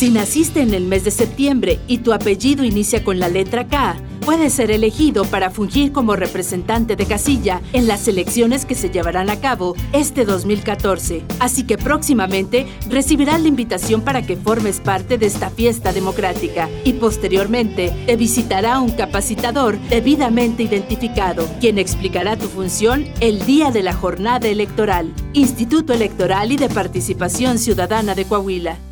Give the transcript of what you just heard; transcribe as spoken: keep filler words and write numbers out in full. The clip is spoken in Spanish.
Si naciste en el mes de septiembre y tu apellido inicia con la letra K, puedes ser elegido para fungir como representante de casilla en las elecciones que se llevarán a cabo este dos mil catorce. Así que próximamente recibirás la invitación para que formes parte de esta fiesta democrática y posteriormente te visitará un capacitador debidamente identificado, quien explicará tu función el día de la jornada electoral. Instituto Electoral y de Participación Ciudadana de Coahuila.